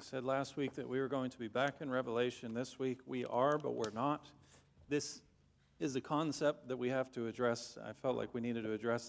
I said last week that we were going to be back in Revelation. This week we are, but we're not. This is a concept that we have to address. I felt like we needed to address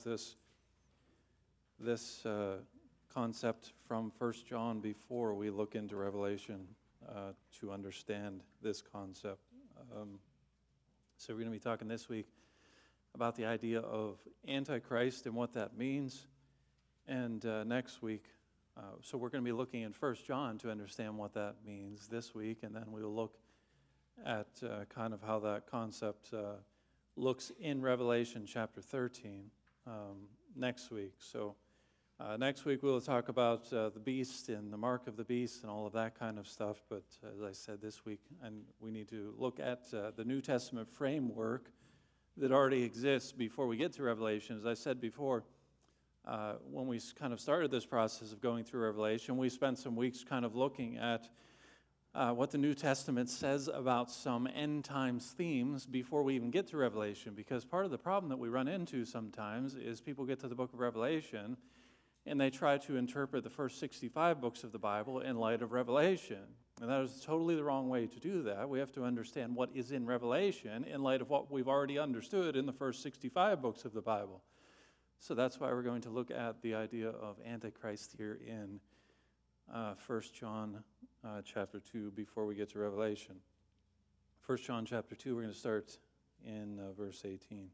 this concept from 1 John before we look into Revelation to understand this concept. So we're going to be talking this week about the idea of Antichrist and what that means. And next week, so we're going to be looking in 1 John to understand what that means this week, and then we'll look at kind of how that concept looks in Revelation chapter 13 next week. So next week we'll talk about the beast and the mark of the beast and all of that kind of stuff, but as I said this week, and we need to look at the New Testament framework that already exists before we get to Revelation. As I said before, when we kind of started this process of going through Revelation, we spent some weeks kind of looking at what the New Testament says about some end times themes before we even get to Revelation, because part of the problem that we run into sometimes is people get to the book of Revelation and they try to interpret the first 65 books of the Bible in light of Revelation. And that is totally the wrong way to do that. We have to understand what is in Revelation in light of what we've already understood in the first 65 books of the Bible. So that's why we're going to look at the idea of Antichrist here in 1 John chapter 2 before we get to Revelation. 1 John chapter 2, we're going to start in verse 18. It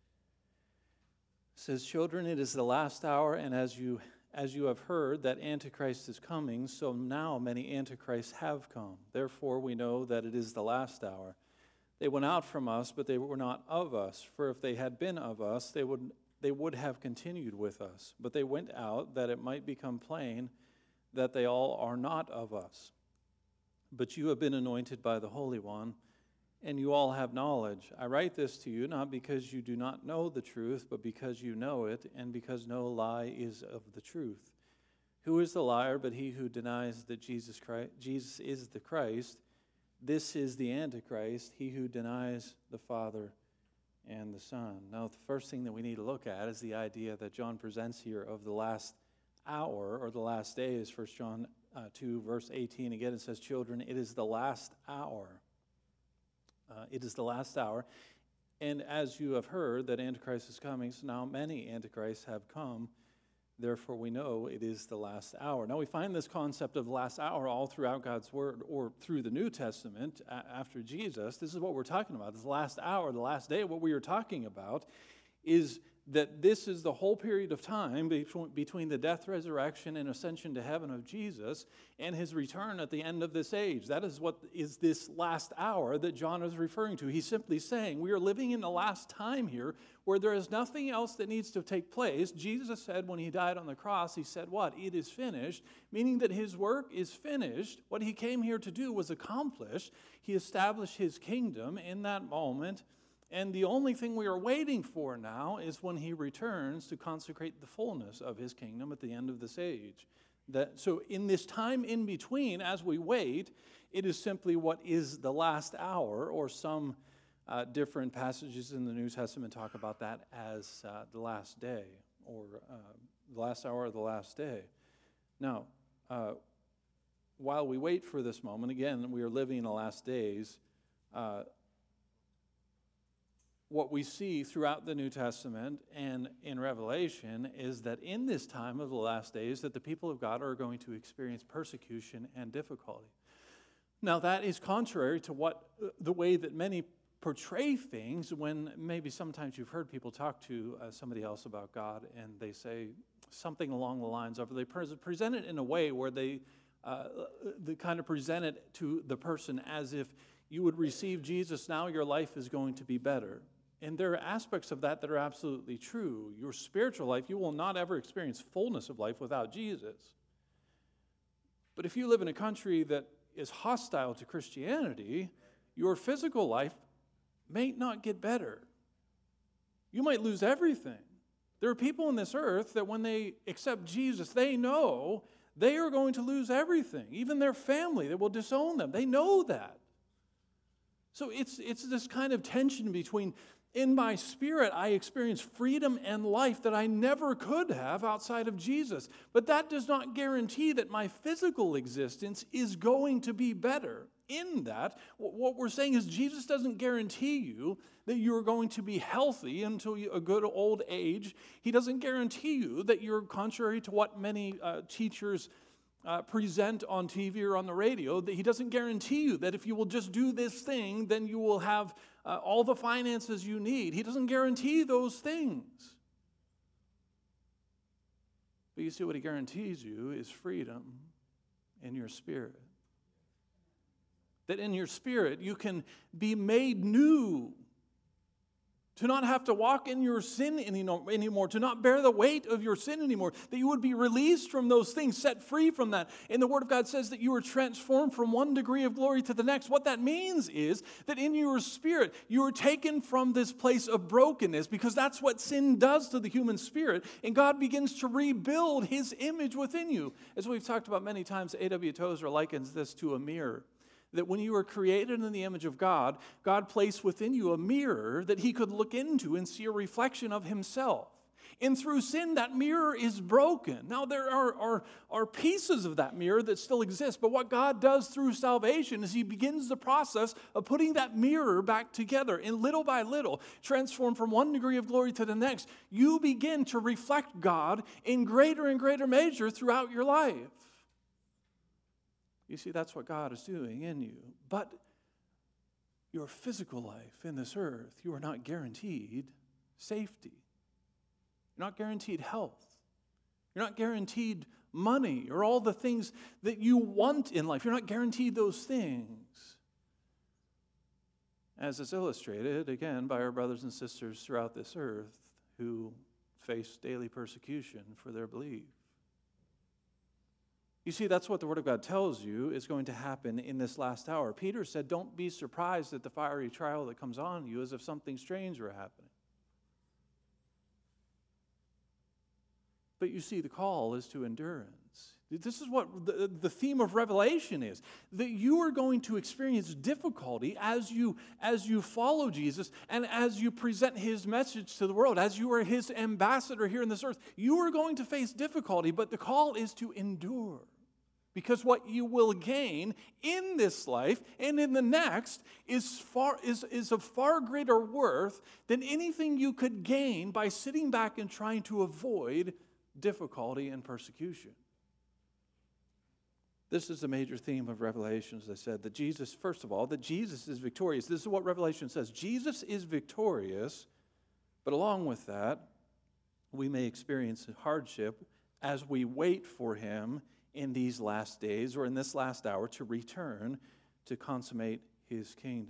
says, "Children, it is the last hour, and as you have heard that Antichrist is coming, so now many Antichrists have come. Therefore we know that it is the last hour. They went out from us, but they were not of us. For if they had been of us, they would have continued with us. But they went out that it might become plain that they all are not of us. But you have been anointed by the Holy One, and you all have knowledge. I write this to you not because you do not know the truth, but because you know it, and because no lie is of the truth. Who is the liar but he who denies that Jesus is the Christ? This is the Antichrist, he who denies the Father and the Son." Now, the first thing that we need to look at is the idea that John presents here of the last hour or the last day. Is 1 John 2, verse 18. Again, it says, "Children, it is the last hour." It is the last hour. "And as you have heard that Antichrist is coming, so now many Antichrists have come. Therefore we know it is the last hour." Now we find this concept of the last hour all throughout God's Word or through the New Testament after Jesus. This is what we're talking about. This last hour, the last day. What we are talking about is that this is the whole period of time between the death, resurrection, and ascension to heaven of Jesus and his return at the end of this age. That is what is this last hour that John is referring to. He's simply saying we are living in the last time here where there is nothing else that needs to take place. Jesus said when he died on the cross, he said what? It is finished, meaning that his work is finished. What he came here to do was accomplished. He established his kingdom in that moment. And the only thing we are waiting for now is when he returns to consecrate the fullness of his kingdom at the end of this age. So in this time in between, as we wait, it is simply what is the last hour, or some different passages in the New Testament talk about that as the last day, or the last hour of the last day. Now, while we wait for this moment, again, we are living in the last days. What we see throughout the New Testament and in Revelation is that in this time of the last days that the people of God are going to experience persecution and difficulty. Now that is contrary to the way that many portray things when maybe sometimes you've heard people talk to somebody else about God and they say something along the lines of, they present it in a way where they kind of present it to the person as if you would receive Jesus, now your life is going to be better. And there are aspects of that are absolutely true. Your spiritual life, you will not ever experience fullness of life without Jesus. But if you live in a country that is hostile to Christianity, your physical life may not get better. You might lose everything. There are people on this earth that when they accept Jesus, they know they are going to lose everything. Even their family, that will disown them. They know that. So it's this kind of tension between In my spirit, I experience freedom and life that I never could have outside of Jesus. But that does not guarantee that my physical existence is going to be better. In that, what we're saying is Jesus doesn't guarantee you that you're going to be healthy until a good old age. He doesn't guarantee you that you're, contrary to what many teachers present on TV or on the radio, that he doesn't guarantee you that if you will just do this thing, then you will have all the finances you need. He doesn't guarantee those things. But you see, what he guarantees you is freedom in your spirit. That in your spirit you can be made new. To not have to walk in your sin anymore, to not bear the weight of your sin anymore, that you would be released from those things, set free from that. And the Word of God says that you are transformed from one degree of glory to the next. What that means is that in your spirit, you are taken from this place of brokenness, because that's what sin does to the human spirit, and God begins to rebuild His image within you. As we've talked about many times, A.W. Tozer likens this to a mirror. That when you were created in the image of God, God placed within you a mirror that He could look into and see a reflection of Himself. And through sin, that mirror is broken. Now, there are pieces of that mirror that still exist, but what God does through salvation is He begins the process of putting that mirror back together. And little by little, transformed from one degree of glory to the next, you begin to reflect God in greater and greater measure throughout your life. You see, that's what God is doing in you. But your physical life in this earth, you are not guaranteed safety. You're not guaranteed health. You're not guaranteed money or all the things that you want in life. You're not guaranteed those things. As is illustrated, again, by our brothers and sisters throughout this earth who face daily persecution for their belief. You see, that's what the Word of God tells you is going to happen in this last hour. Peter said, don't be surprised at the fiery trial that comes on you as if something strange were happening. But you see, the call is to endurance. This is what the theme of Revelation is, that you are going to experience difficulty as you follow Jesus and as you present His message to the world, as you are His ambassador here in this earth. You are going to face difficulty, but the call is to endure. Because what you will gain in this life and in the next is of far greater worth than anything you could gain by sitting back and trying to avoid difficulty and persecution. This is the major theme of Revelation, as I said, that Jesus, first of all, that Jesus is victorious. This is what Revelation says. Jesus is victorious, but along with that, we may experience hardship as we wait for Him in these last days or in this last hour to return to consummate His kingdom.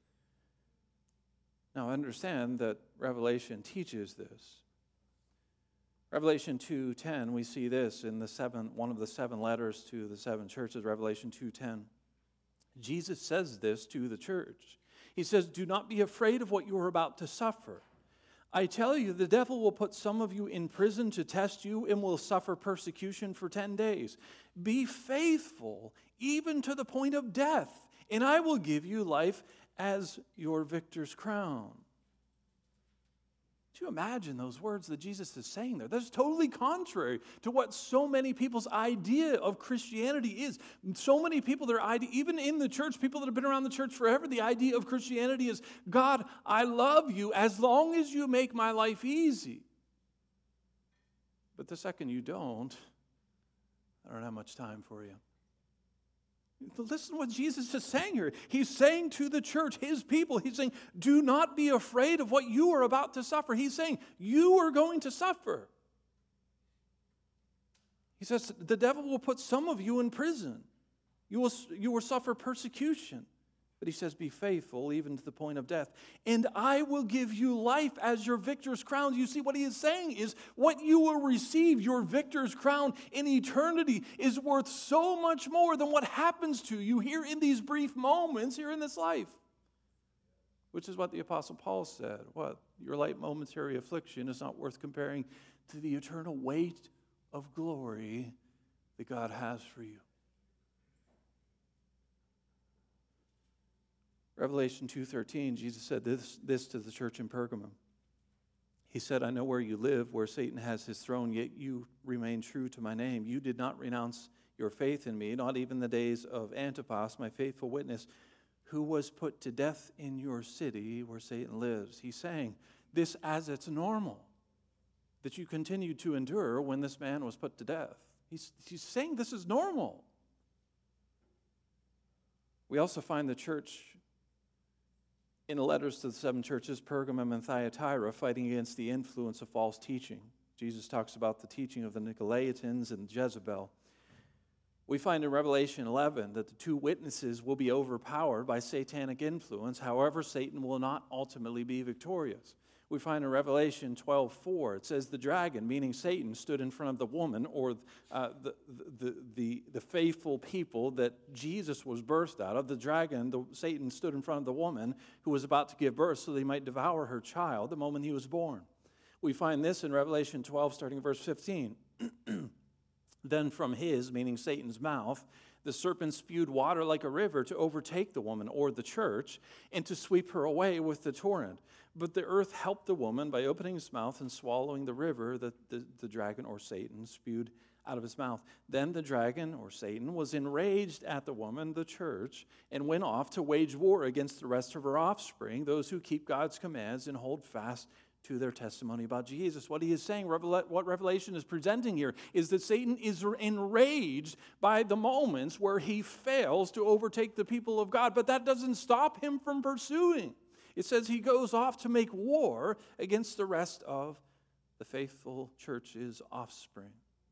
Now, understand that Revelation teaches this. Revelation 2:10, we see this in one of the 7 letters to the 7 churches, Revelation 2:10. Jesus says this to the church. He says, do not be afraid of what you are about to suffer. I tell you, the devil will put some of you in prison to test you and will suffer persecution for 10 days. Be faithful, even to the point of death, and I will give you life as your victor's crown. Do you imagine those words that Jesus is saying there? That's totally contrary to what so many people's idea of Christianity is. So many people, their idea, even in the church, people that have been around the church forever, the idea of Christianity is, God, I love you as long as you make my life easy. But the second you don't, I don't have much time for you. Listen to what Jesus is saying here. He's saying to the church, His people, He's saying, do not be afraid of what you are about to suffer. He's saying, you are going to suffer. He says, the devil will put some of you in prison. You will suffer persecution. But He says, be faithful even to the point of death. And I will give you life as your victor's crown. You see, what He is saying is what you will receive, your victor's crown in eternity, is worth so much more than what happens to you here in these brief moments here in this life. Which is what the Apostle Paul said. What? Your light momentary affliction is not worth comparing to the eternal weight of glory that God has for you. Revelation 2:13, Jesus said this to the church in Pergamum. He said, I know where you live, where Satan has his throne, yet you remain true to my name. You did not renounce your faith in me, not even the days of Antipas, my faithful witness, who was put to death in your city where Satan lives. He's saying this as it's normal, that you continued to endure when this man was put to death. He's saying this is normal. We also find the church in the letters to the 7 churches, Pergamum and Thyatira, fighting against the influence of false teaching. Jesus talks about the teaching of the Nicolaitans and Jezebel. We find in Revelation 11 that the 2 witnesses will be overpowered by satanic influence. However, Satan will not ultimately be victorious. We find in Revelation 12:4, it says the dragon, meaning Satan, stood in front of the woman, or the faithful people that Jesus was birthed out of. The dragon, Satan, stood in front of the woman who was about to give birth so that he might devour her child the moment he was born. We find this in Revelation 12, starting in verse 15. Then from his, meaning Satan's mouth, the serpent spewed water like a river to overtake the woman, or the church, and to sweep her away with the torrent. But the earth helped the woman by opening its mouth and swallowing the river that the dragon, or Satan, spewed out of his mouth. Then the dragon, or Satan, was enraged at the woman, the church, and went off to wage war against the rest of her offspring, those who keep God's commands and hold fast to their testimony about Jesus. What he is saying, what Revelation is presenting here, is that Satan is enraged by the moments where he fails to overtake the people of God, but that doesn't stop him from pursuing. It says he goes off to make war against the rest of the faithful church's offspring.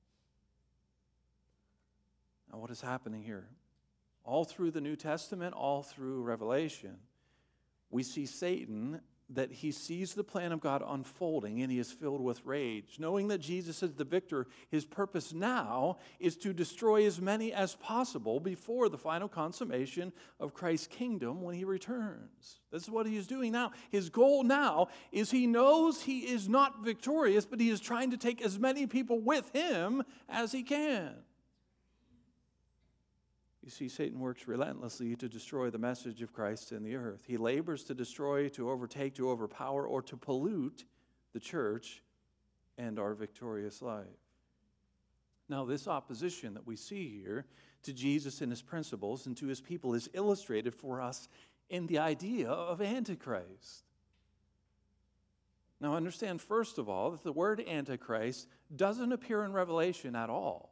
Now, what is happening here? All through the New Testament, all through Revelation, we see Satan, that he sees the plan of God unfolding and he is filled with rage. Knowing that Jesus is the victor, his purpose now is to destroy as many as possible before the final consummation of Christ's kingdom when he returns. This is what he is doing now. His goal now is he knows he is not victorious, but he is trying to take as many people with him as he can. You see, Satan works relentlessly to destroy the message of Christ in the earth. He labors to destroy, to overtake, to overpower, or to pollute the church and our victorious life. Now, this opposition that we see here to Jesus and his principles and to his people is illustrated for us in the idea of Antichrist. Now, understand, first of all, that the word Antichrist doesn't appear in Revelation at all.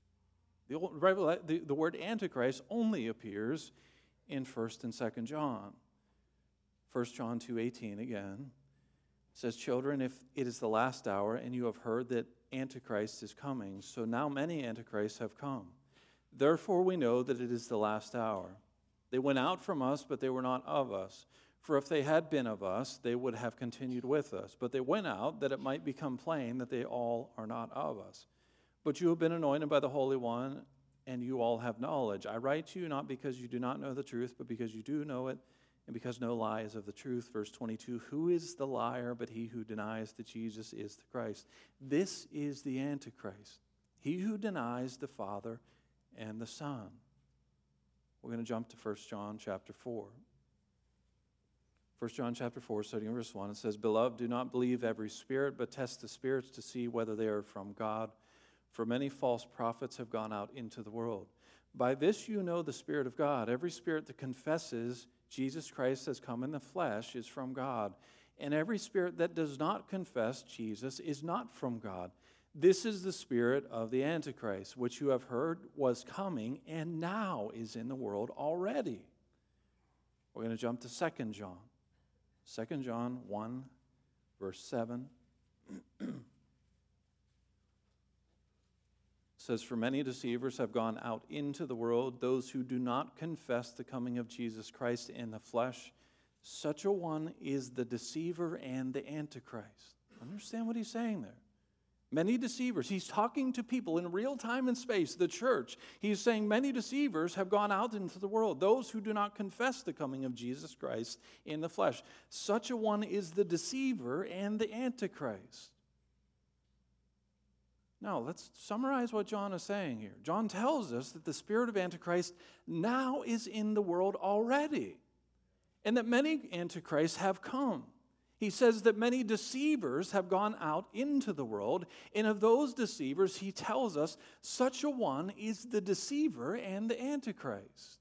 The word Antichrist only appears in 1st and 2nd John. 1 John 2:18 again says, children, if it is the last hour, and you have heard that Antichrist is coming, so now many Antichrists have come. Therefore we know that it is the last hour. They went out from us, but they were not of us. For if they had been of us, they would have continued with us. But they went out that it might become plain that they all are not of us. But you have been anointed by the Holy One, and you all have knowledge. I write to you not because you do not know the truth, but because you do know it, and because no lie is of the truth. Verse 22, who is the liar but he who denies that Jesus is the Christ? This is the Antichrist, he who denies the Father and the Son. We're going to jump to 1 John chapter 4. 1 John chapter 4, starting in verse 1, it says, beloved, do not believe every spirit, but test the spirits to see whether they are from God. For many false prophets have gone out into the world. By this you know the Spirit of God. Every spirit that confesses Jesus Christ has come in the flesh is from God. And every spirit that does not confess Jesus is not from God. This is the spirit of the Antichrist, which you have heard was coming and now is in the world already. We're going to jump to 2 John. 2 John 1, verse 7. Says, for many deceivers have gone out into the world, those who do not confess the coming of Jesus Christ in the flesh. Such a one is the deceiver and the Antichrist. Understand what he's saying there? Many deceivers. He's talking to people in real time and space, the church. He's saying many deceivers have gone out into the world, those who do not confess the coming of Jesus Christ in the flesh. Such a one is the deceiver and the Antichrist. Now, let's summarize what John is saying here. John tells us that the spirit of Antichrist now is in the world already. and that many antichrists have come. He says that many deceivers have gone out into the world, and of those deceivers, he tells us such a one is the deceiver and the antichrist.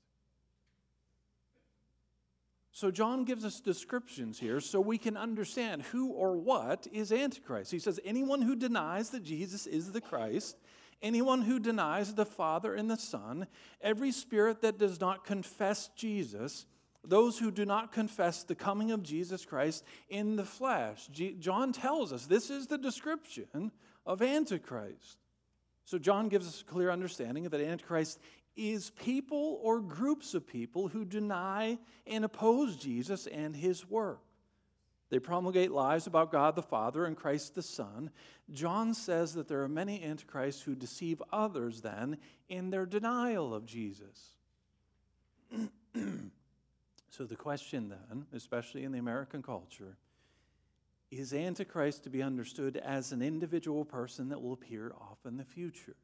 So John gives us descriptions here so we can understand who or what is Antichrist. He says anyone who denies that Jesus is the Christ, anyone who denies the Father and the Son, every spirit that does not confess Jesus, those who do not confess the coming of Jesus Christ in the flesh. John tells us this is the description of Antichrist. So John gives us a clear understanding that Antichrist is people or groups of people who deny and oppose Jesus and his work. They promulgate lies about God the Father and Christ the Son. John says that there are many antichrists who deceive others then in their denial of Jesus. So the question then, especially in the American culture, is Antichrist to be understood as an individual person that will appear off in the future?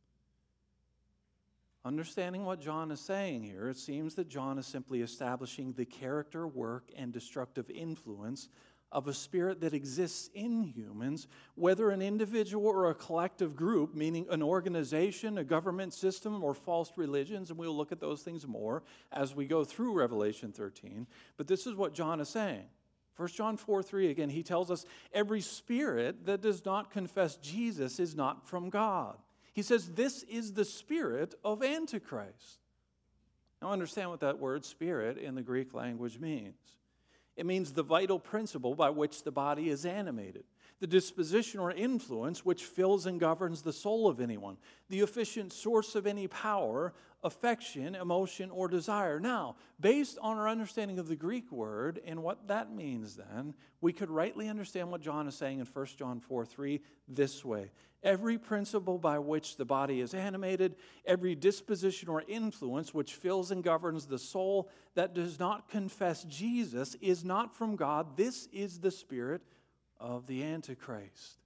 Understanding what John is saying here, it seems that John is simply establishing the character, work, and destructive influence of a spirit that exists in humans, whether an individual or a collective group, meaning an organization, a government system, or false religions, and we'll look at those things more as we go through Revelation 13. But this is what John is saying. 1 John 4:3, again, he tells us, every spirit that does not confess Jesus is not from God. He says this is the spirit of Antichrist. Now understand what that word spirit in the Greek language means. It means the vital principle by which the body is animated, the disposition or influence which fills and governs the soul of anyone, the efficient source of any power, affection, emotion, or desire. Now, based on our understanding of the Greek word and what that means then, we could rightly understand what John is saying in 1 John 4:3 this way. Every principle by which the body is animated, every disposition or influence which fills and governs the soul that does not confess Jesus is not from God. This is the spirit of the Antichrist.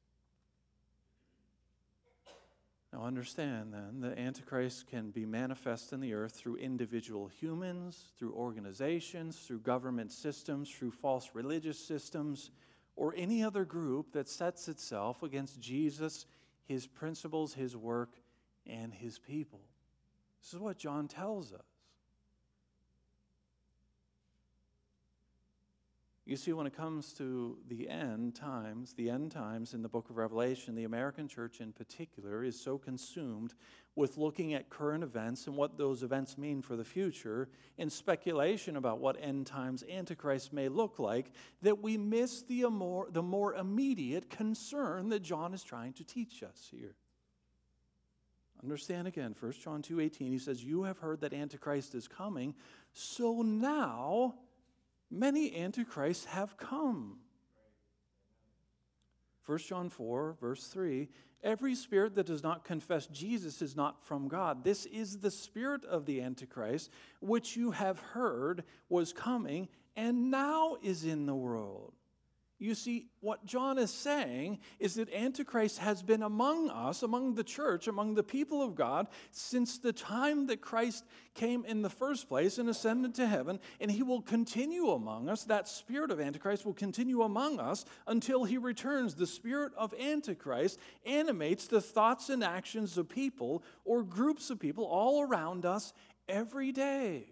Now understand then, the Antichrist can be manifest in the earth through individual humans, through organizations, through government systems, through false religious systems, or any other group that sets itself against Jesus, his principles, his work, and his people. This is what John tells us. You see, when it comes to the end times in the book of Revelation, the American church in particular is so consumed with looking at current events and what those events mean for the future and speculation about what end times Antichrist may look like that we miss the more immediate concern that John is trying to teach us here. Understand again, 1 John 2:18, he says, you have heard that Antichrist is coming, so now many antichrists have come. 1 John 4, verse 3, every spirit that does not confess Jesus is not from God. This is the spirit of the Antichrist, which you have heard was coming and now is in the world. You see, what John is saying is that Antichrist has been among us, among the church, among the people of God, since the time that Christ came in the first place and ascended to heaven, and he will continue among us. That spirit of Antichrist will continue among us until he returns. The spirit of Antichrist animates the thoughts and actions of people or groups of people all around us every day.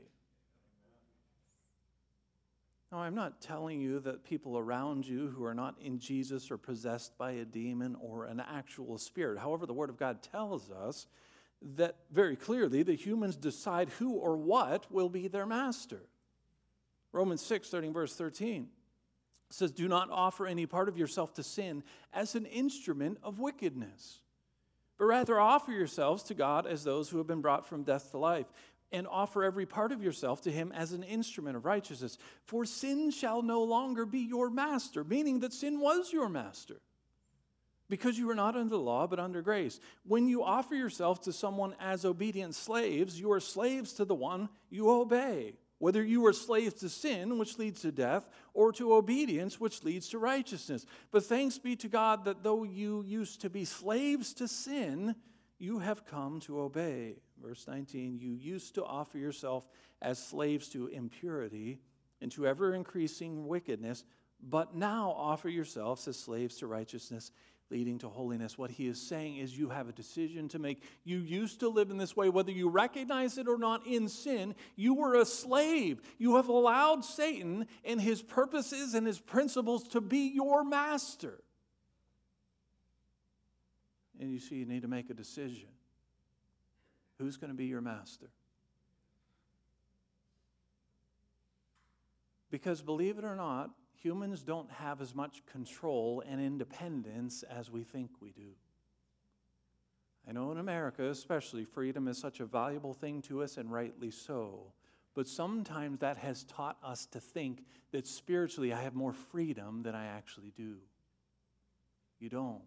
Now, I'm not telling you that people around you who are not in Jesus are possessed by a demon or an actual spirit. However, the Word of God tells us that very clearly the humans decide who or what will be their master. Romans 6, starting verse 13, says, do not offer any part of yourself to sin as an instrument of wickedness, but rather offer yourselves to God as those who have been brought from death to life, and offer every part of yourself to him as an instrument of righteousness. For sin shall no longer be your master, meaning that sin was your master, because you are not under the law, but under grace. When you offer yourself to someone as obedient slaves, you are slaves to the one you obey, whether you are slaves to sin, which leads to death, or to obedience, which leads to righteousness. But thanks be to God that though you used to be slaves to sin, you have come to obey. Verse 19, you used to offer yourself as slaves to impurity, into ever-increasing wickedness, but now offer yourselves as slaves to righteousness, leading to holiness. What he is saying is you have a decision to make. You used to live in this way, whether you recognize it or not, in sin. You were a slave. You have allowed Satan and his purposes and his principles to be your master. And you see, you need to make a decision. Who's going to be your master? Because believe it or not, humans don't have as much control and independence as we think we do. I know in America especially, freedom is such a valuable thing to us, and rightly so. But sometimes that has taught us to think that spiritually I have more freedom than I actually do. You don't.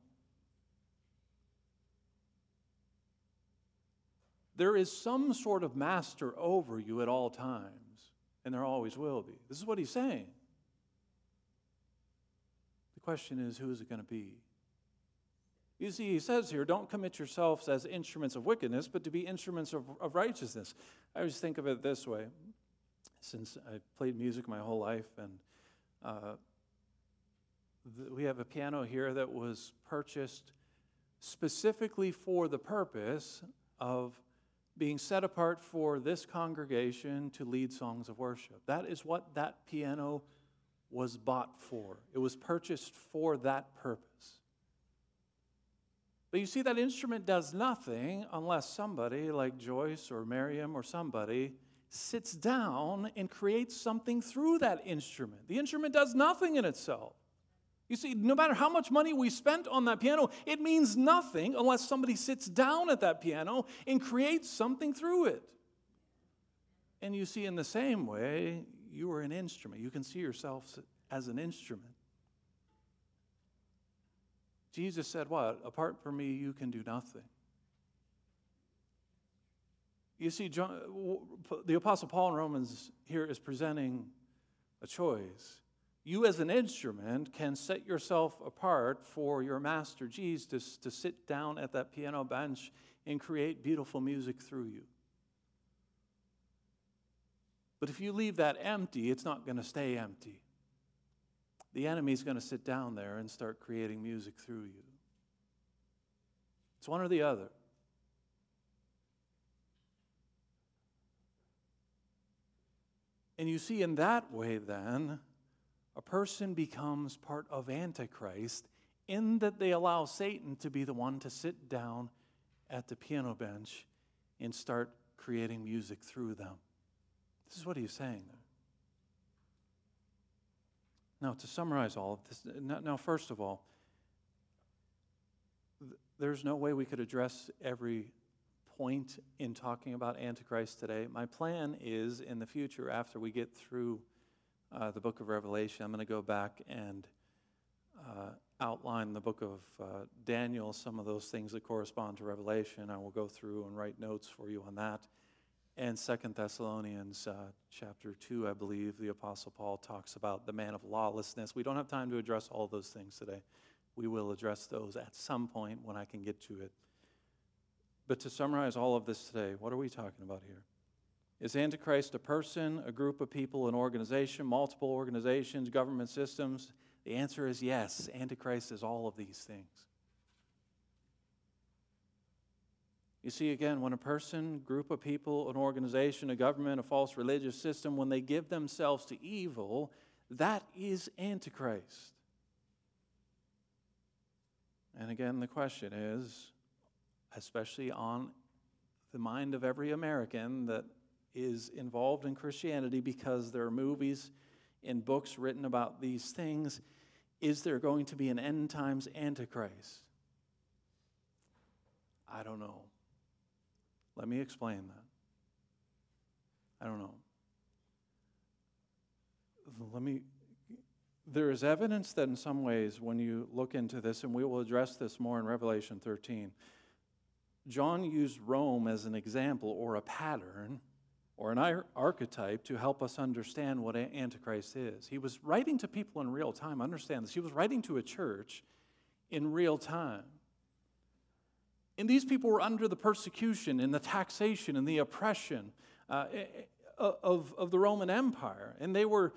There is some sort of master over you at all times, and there always will be. This is what he's saying. The question is, who is it going to be? You see, he says here, don't commit yourselves as instruments of wickedness, but to be instruments of righteousness. I always think of it this way. Since I played music my whole life, and we have a piano here that was purchased specifically for the purpose of being set apart for this congregation to lead songs of worship. That is what that piano was bought for. It was purchased for that purpose. But you see, that instrument does nothing unless somebody like Joyce or Miriam or somebody sits down and creates something through that instrument. The instrument does nothing in itself. You see, no matter how much money we spent on that piano, it means nothing unless somebody sits down at that piano and creates something through it. And you see, in the same way, you are an instrument. You can see yourself as an instrument. Jesus said what? Apart from me, you can do nothing. You see, the Apostle Paul in Romans here is presenting a choice. You as an instrument can set yourself apart for your master Jesus to sit down at that piano bench and create beautiful music through you. But if you leave that empty, it's not going to stay empty. The enemy's going to sit down there and start creating music through you. It's one or the other. And you see, in that way then, a person becomes part of Antichrist in that they allow Satan to be the one to sit down at the piano bench and start creating music through them. This is what he's saying there. Now, to summarize all of this, now first of all, there's no way we could address every point in talking about Antichrist today. My plan is, in the future, after we get through the book of Revelation, I'm going to go back and outline the book of Daniel, some of those things that correspond to Revelation. I will go through and write notes for you on that. And 2 Thessalonians chapter 2, I believe, the Apostle Paul talks about the man of lawlessness. We don't have time to address all those things today. We will address those at some point when I can get to it. But to summarize all of this today, what are we talking about here? Is Antichrist a person, a group of people, an organization, multiple organizations, government systems? The answer is yes. Antichrist is all of these things. You see, again, when a person, group of people, an organization, a government, a false religious system, when they give themselves to evil, that is Antichrist. And again, the question is, especially on the mind of every American that is involved in Christianity because there are movies and books written about these things, is there going to be an end times Antichrist? I don't know. Let me explain that. I don't know. There is evidence that in some ways when you look into this, and we will address this more in Revelation 13, John used Rome as an example or a pattern or an archetype to help us understand what Antichrist is. He was writing to people in real time. Understand this. He was writing to a church in real time. And these people were under the persecution and the taxation and the oppression of the Roman Empire. And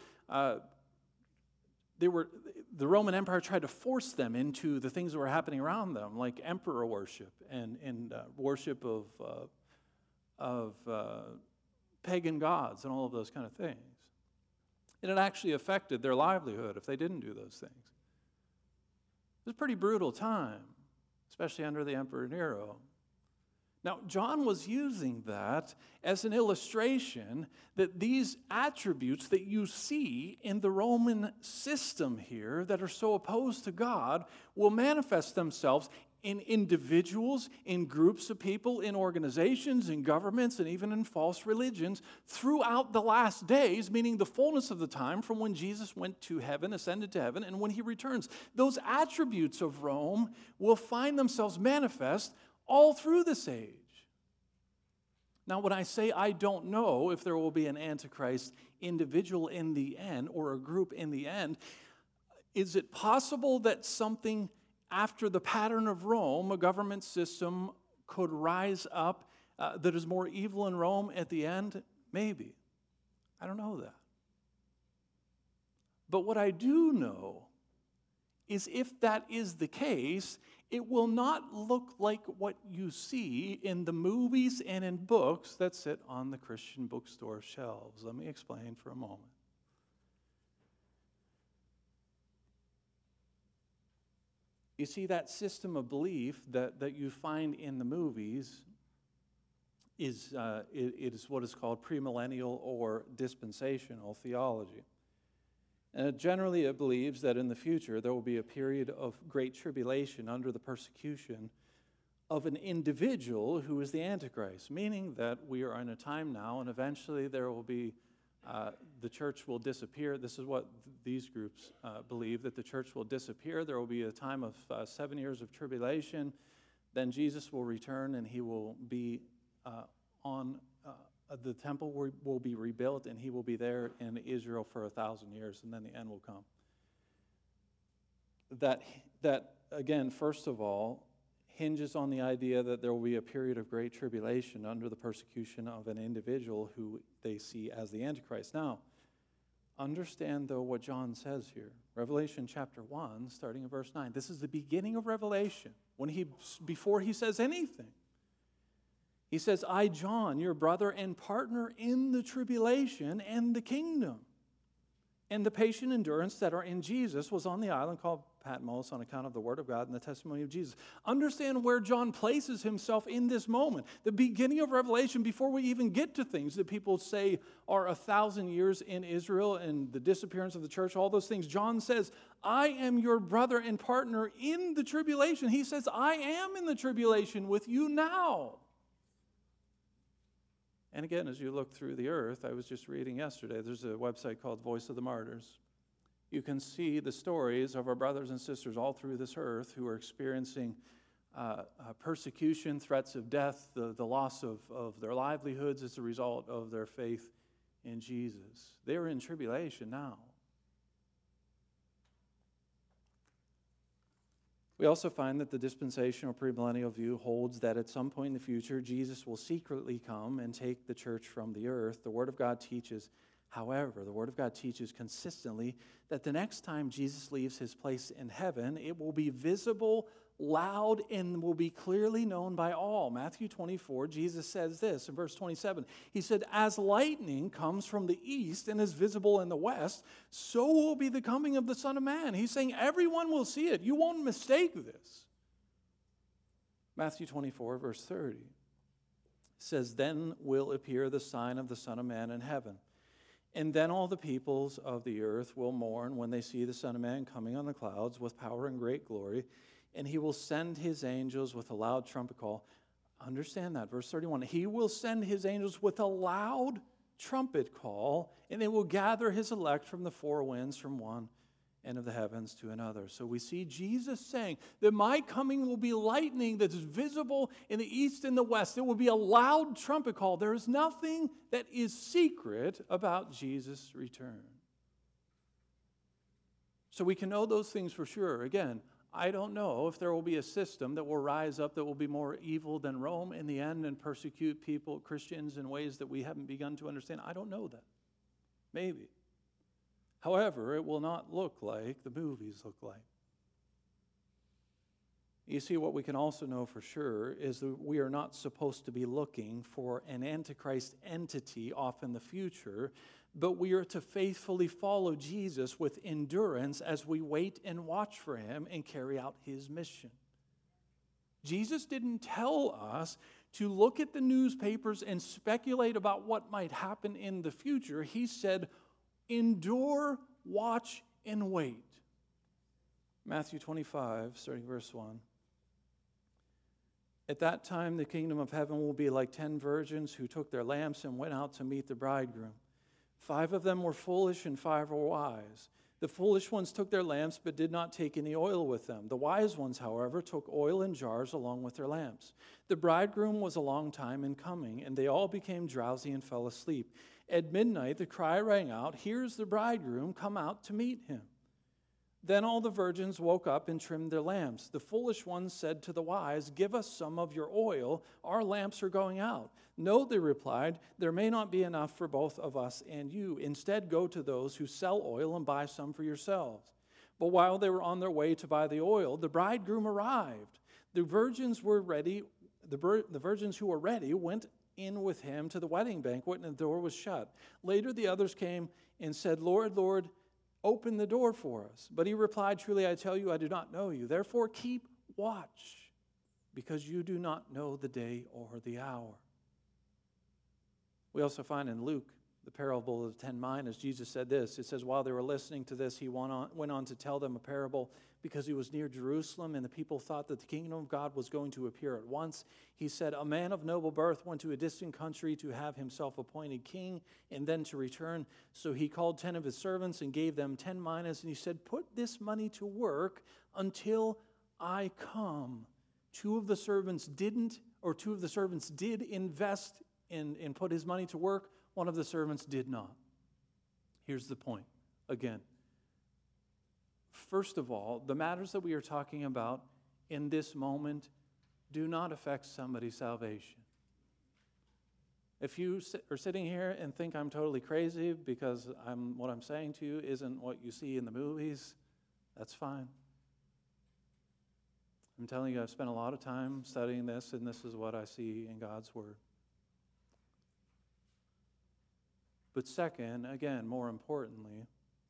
the Roman Empire tried to force them into the things that were happening around them, like emperor worship and worship of pagan gods and all of those kind of things. And it actually affected their livelihood if they didn't do those things. It was a pretty brutal time, especially under the Emperor Nero. Now, John was using that as an illustration that these attributes that you see in the Roman system here that are so opposed to God will manifest themselves in individuals, in groups of people, in organizations, in governments, and even in false religions throughout the last days, meaning the fullness of the time from when Jesus went to heaven, ascended to heaven, and when he returns. Those attributes of Rome will find themselves manifest all through this age. Now, when I say I don't know if there will be an Antichrist individual in the end or a group in the end, is it possible that something after the pattern of Rome, a government system, could rise up that is more evil in Rome at the end? Maybe. I don't know that. But what I do know is if that is the case, it will not look like what you see in the movies and in books that sit on the Christian bookstore shelves. Let me explain for a moment. You see, that system of belief that you find in the movies is it is what is called premillennial or dispensational theology. And generally it believes that in the future there will be a period of great tribulation under the persecution of an individual who is the Antichrist, meaning that we are in a time now and eventually there will be, the church will disappear. This is what these groups believe, that the church will disappear. There will be a time of 7 years of tribulation. Then Jesus will return and he will be the temple will be rebuilt, and he will be there in Israel for 1,000 years, and then the end will come. That again, first of all, hinges on the idea that there will be a period of great tribulation under the persecution of an individual who they see as the Antichrist. Now, understand, though, what John says here. Revelation chapter 1, starting in verse 9. This is the beginning of Revelation, before he says anything. He says, I, John, your brother and partner in the tribulation and the kingdom, and the patient endurance that are in Jesus, was on the island called Patmos on account of the word of God and the testimony of Jesus. Understand where John places himself in this moment. The beginning of Revelation, before we even get to things that people say are 1,000 years in Israel and the disappearance of the church, all those things. John says, I am your brother and partner in the tribulation. He says, I am in the tribulation with you now. And again, as you look through the earth, I was just reading yesterday, there's a website called Voice of the Martyrs. You can see the stories of our brothers and sisters all through this earth who are experiencing persecution, threats of death, the loss of their livelihoods as a result of their faith in Jesus. They're in tribulation now. We also find that the dispensational premillennial view holds that at some point in the future, Jesus will secretly come and take the church from the earth. The Word of God teaches, however, the Word of God teaches consistently that the next time Jesus leaves his place in heaven, it will be visible, loud, and will be clearly known by all. Matthew 24, Jesus says this in verse 27. He said, as lightning comes from the east and is visible in the west, so will be the coming of the Son of Man. He's saying everyone will see it. You won't mistake this. Matthew 24, verse 30 says, then will appear the sign of the Son of Man in heaven. And then all the peoples of the earth will mourn when they see the Son of Man coming on the clouds with power and great glory. And he will send his angels with a loud trumpet call. Understand that, verse 31. He will send his angels with a loud trumpet call, and they will gather his elect from the four winds, from one end of the heavens to another. So we see Jesus saying that my coming will be lightning that is visible in the east and the west. It will be a loud trumpet call. There is nothing that is secret about Jesus' return. So we can know those things for sure. Again, I don't know if there will be a system that will rise up that will be more evil than Rome in the end and persecute people, Christians, in ways that we haven't begun to understand. I don't know that. Maybe. However, it will not look like the movies look like. You see, what we can also know for sure is that we are not supposed to be looking for an Antichrist entity off in the future, but we are to faithfully follow Jesus with endurance as we wait and watch for him and carry out his mission. Jesus didn't tell us to look at the newspapers and speculate about what might happen in the future. He said, endure, watch, and wait. Matthew 25, starting verse 1. At that time, the kingdom of heaven will be like 10 virgins who took their lamps and went out to meet the bridegroom. 5 of them were foolish and 5 were wise. The foolish ones took their lamps but did not take any oil with them. The wise ones, however, took oil in jars along with their lamps. The bridegroom was a long time in coming, and they all became drowsy and fell asleep. At midnight, the cry rang out, "Here's the bridegroom, come out to meet him." Then all the virgins woke up and trimmed their lamps. The foolish ones said to the wise, "Give us some of your oil. Our lamps are going out." "No," they replied, "there may not be enough for both of us and you. Instead, go to those who sell oil and buy some for yourselves." But while they were on their way to buy the oil, the bridegroom arrived. The virgins who were ready went in with him to the wedding banquet, and the door was shut. Later the others came and said, "Lord, Lord, open the door for us." But he replied, "Truly I tell you, I do not know you. Therefore keep watch, because you do not know the day or the hour." We also find in Luke the parable of the 10 minas, Jesus said this. It says, while they were listening to this, he went on to tell them a parable because he was near Jerusalem and the people thought that the kingdom of God was going to appear at once. He said, "A man of noble birth went to a distant country to have himself appointed king and then to return. So he called 10 of his servants and gave them 10 minas, and he said, 'Put this money to work until I come.' Two of the servants did invest and put his money to work. One of the servants did not." Here's the point. Again, first of all, the matters that we are talking about in this moment do not affect somebody's salvation. If you are sitting here and think I'm totally crazy because what I'm saying to you isn't what you see in the movies, that's fine. I'm telling you, I've spent a lot of time studying this, and this is what I see in God's Word. But second, again, more importantly,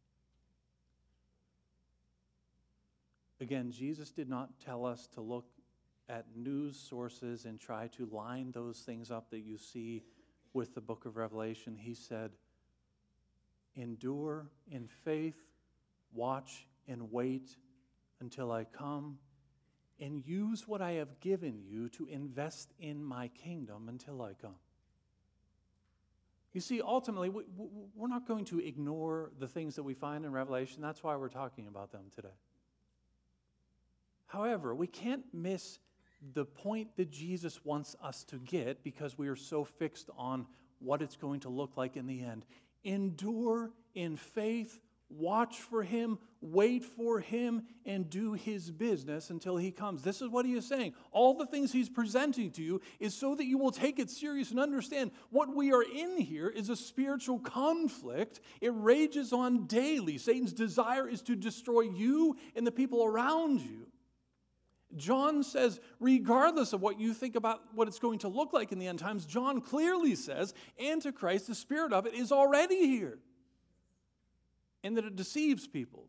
again, Jesus did not tell us to look at news sources and try to line those things up that you see with the book of Revelation. He said, endure in faith, watch and wait until I come, and use what I have given you to invest in my kingdom until I come. You see, ultimately, we're not going to ignore the things that we find in Revelation. That's why we're talking about them today. However, we can't miss the point that Jesus wants us to get because we are so fixed on what it's going to look like in the end. Endure in faith, watch for him, wait for him, and do his business until he comes. This is what he is saying. All the things he's presenting to you is so that you will take it serious and understand what we are in here is a spiritual conflict. It rages on daily. Satan's desire is to destroy you and the people around you. John says, regardless of what you think about what it's going to look like in the end times, John clearly says, Antichrist, the spirit of it, is already here. And that it deceives people.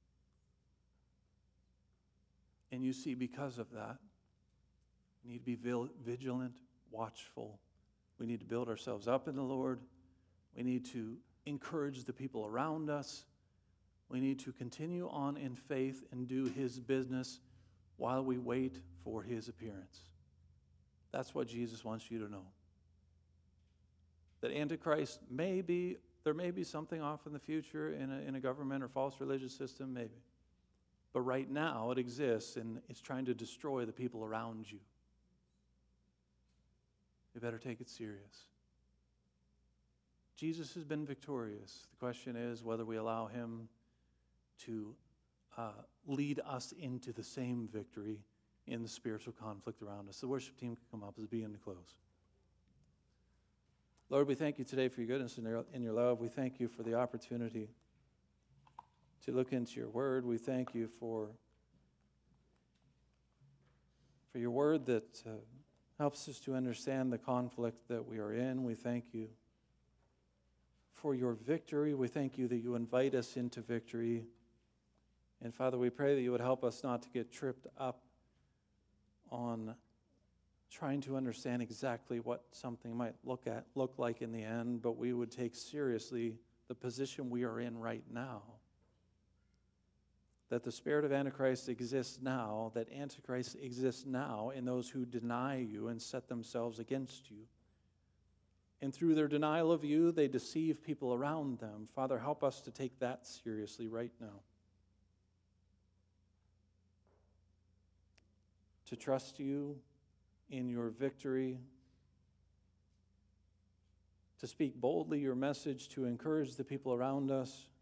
And you see, because of that, we need to be vigilant, watchful. We need to build ourselves up in the Lord. We need to encourage the people around us. We need to continue on in faith and do his business while we wait for his appearance. That's what Jesus wants you to know. That Antichrist there may be something off in the future in a government or false religious system, maybe. But right now it exists and it's trying to destroy the people around you. You better take it serious. Jesus has been victorious. The question is whether we allow him to lead us into the same victory in the spiritual conflict around us. The worship team can come up as we begin to close. Lord, we thank you today for your goodness and your love. We thank you for the opportunity to look into your word. We thank you for your word that helps us to understand the conflict that we are in. We thank you for your victory. We thank you that you invite us into victory. And Father, we pray that you would help us not to get tripped up on trying to understand exactly what something might look like in the end, but we would take seriously the position we are in right now. That the spirit of Antichrist exists now, that Antichrist exists now in those who deny you and set themselves against you. And through their denial of you, they deceive people around them. Father, help us to take that seriously right now. To trust you in your victory, to speak boldly your message, to encourage the people around us,